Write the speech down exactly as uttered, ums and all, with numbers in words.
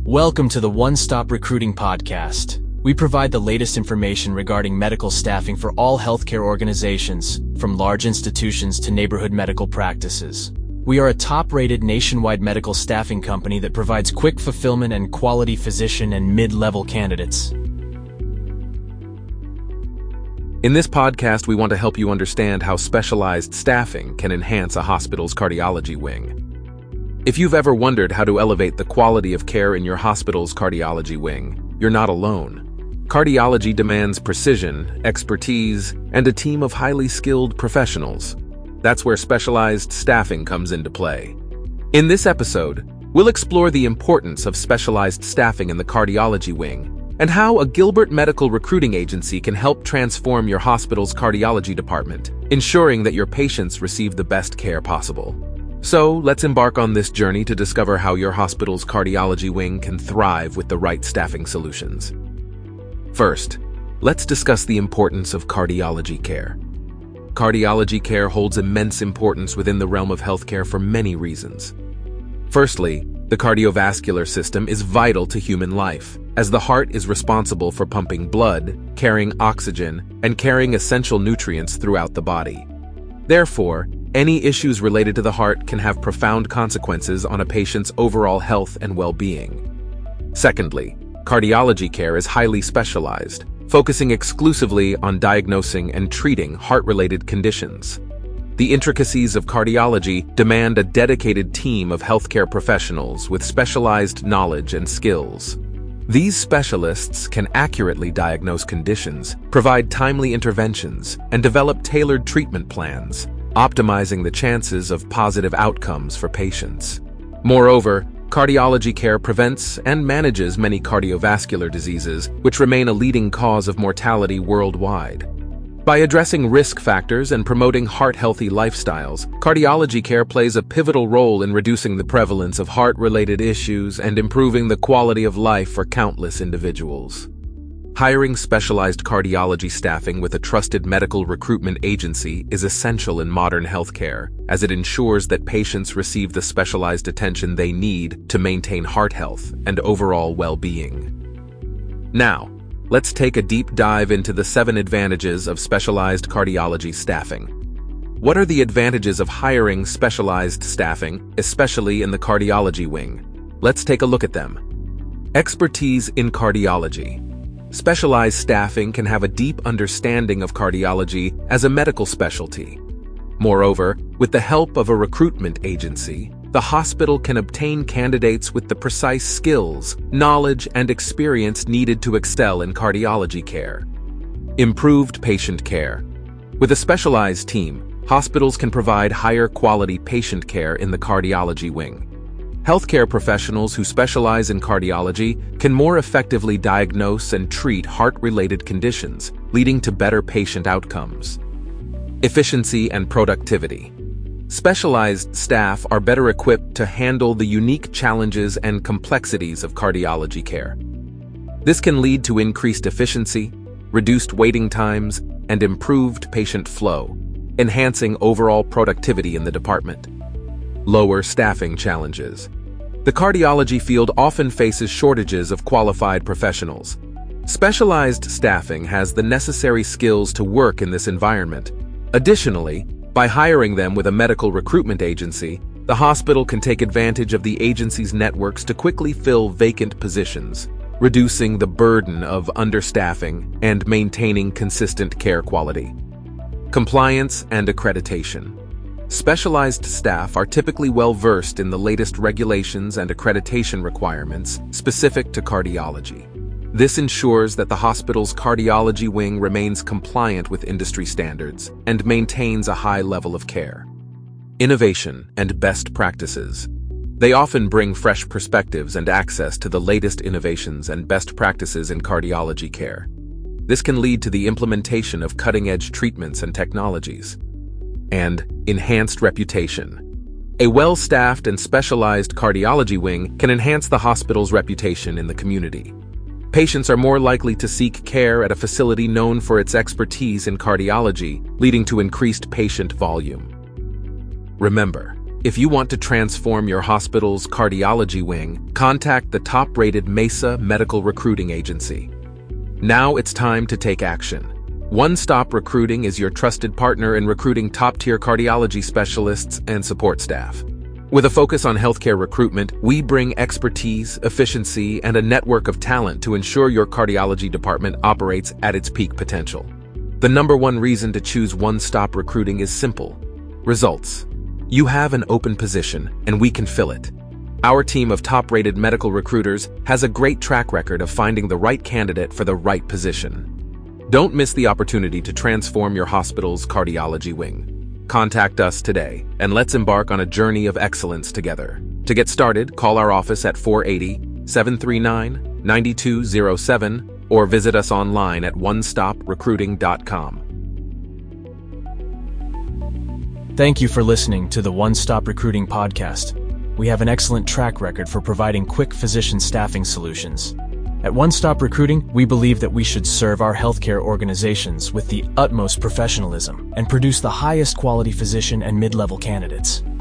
Welcome to the One Stop Recruiting Podcast. We provide the latest information regarding medical staffing for all healthcare organizations, from large institutions to neighborhood medical practices. We are a top-rated nationwide medical staffing company that provides quick fulfillment and quality physician and mid-level candidates. In this podcast, we want to help you understand how specialized staffing can enhance a hospital's cardiology wing. If you've ever wondered how to elevate the quality of care in your hospital's cardiology wing, you're not alone. Cardiology demands precision, expertise, and a team of highly skilled professionals. That's where specialized staffing comes into play. In this episode, we'll explore the importance of specialized staffing in the cardiology wing and how a Gilbert Medical Recruiting Agency can help transform your hospital's cardiology department, ensuring that your patients receive the best care possible. So, let's embark on this journey to discover how your hospital's cardiology wing can thrive with the right staffing solutions. First, let's discuss the importance of cardiology care. Cardiology care holds immense importance within the realm of healthcare for many reasons. Firstly, the cardiovascular system is vital to human life, as the heart is responsible for pumping blood, carrying oxygen, and carrying essential nutrients throughout the body. Therefore, any issues related to the heart can have profound consequences on a patient's overall health and well-being. Secondly, cardiology care is highly specialized, focusing exclusively on diagnosing and treating heart-related conditions. The intricacies of cardiology demand a dedicated team of healthcare professionals with specialized knowledge and skills. These specialists can accurately diagnose conditions, provide timely interventions, and develop tailored treatment plans, optimizing the chances of positive outcomes for patients. Moreover, cardiology care prevents and manages many cardiovascular diseases, which remain a leading cause of mortality worldwide. By addressing risk factors and promoting heart-healthy lifestyles, cardiology care plays a pivotal role in reducing the prevalence of heart-related issues and improving the quality of life for countless individuals. Hiring specialized cardiology staffing with a trusted medical recruitment agency is essential in modern healthcare, as it ensures that patients receive the specialized attention they need to maintain heart health and overall well-being. Now, let's take a deep dive into the seven advantages of specialized cardiology staffing. What are the advantages of hiring specialized staffing, especially in the cardiology wing? Let's take a look at them. Expertise in cardiology. Specialized staffing can have a deep understanding of cardiology as a medical specialty. Moreover, with the help of a recruitment agency, the hospital can obtain candidates with the precise skills, knowledge, and experience needed to excel in cardiology care. Improved patient care. With a specialized team, hospitals can provide higher quality patient care in the cardiology wing. Healthcare professionals who specialize in cardiology can more effectively diagnose and treat heart-related conditions, leading to better patient outcomes. Efficiency and productivity. Specialized staff are better equipped to handle the unique challenges and complexities of cardiology care. This can lead to increased efficiency, reduced waiting times, and improved patient flow, enhancing overall productivity in the department. Lower staffing challenges. The cardiology field often faces shortages of qualified professionals. Specialized staffing has the necessary skills to work in this environment. Additionally, by hiring them with a medical recruitment agency, the hospital can take advantage of the agency's networks to quickly fill vacant positions, reducing the burden of understaffing and maintaining consistent care quality. Compliance and accreditation. Specialized staff are typically well-versed in the latest regulations and accreditation requirements specific to cardiology. This ensures that the hospital's cardiology wing remains compliant with industry standards and maintains a high level of care. Innovation and best practices. They often bring fresh perspectives and access to the latest innovations and best practices in cardiology care. This can lead to the implementation of cutting-edge treatments and technologies. And enhanced reputation. A well-staffed and specialized cardiology wing can enhance the hospital's reputation in the community. Patients are more likely to seek care at a facility known for its expertise in cardiology, leading to increased patient volume. Remember, If you want to transform your hospital's cardiology wing, contact the top-rated Mesa Medical Recruiting Agency. Now it's time to take action. One Stop Recruiting is your trusted partner in recruiting top-tier cardiology specialists and support staff. With a focus on healthcare recruitment, we bring expertise, efficiency, and a network of talent to ensure your cardiology department operates at its peak potential. The number one reason to choose One Stop Recruiting is simple: results. You have an open position, and we can fill it. Our team of top-rated medical recruiters has a great track record of finding the right candidate for the right position. Don't miss the opportunity to transform your hospital's cardiology wing. Contact us today, and let's embark on a journey of excellence together. To get started, call our office at four eight zero, seven three nine, nine two zero seven or visit us online at one stop recruiting dot com. Thank you for listening to the One Stop Recruiting Podcast. We have an excellent track record for providing quick physician staffing solutions. At One Stop Recruiting, we believe that we should serve our healthcare organizations with the utmost professionalism and produce the highest quality physician and mid-level candidates.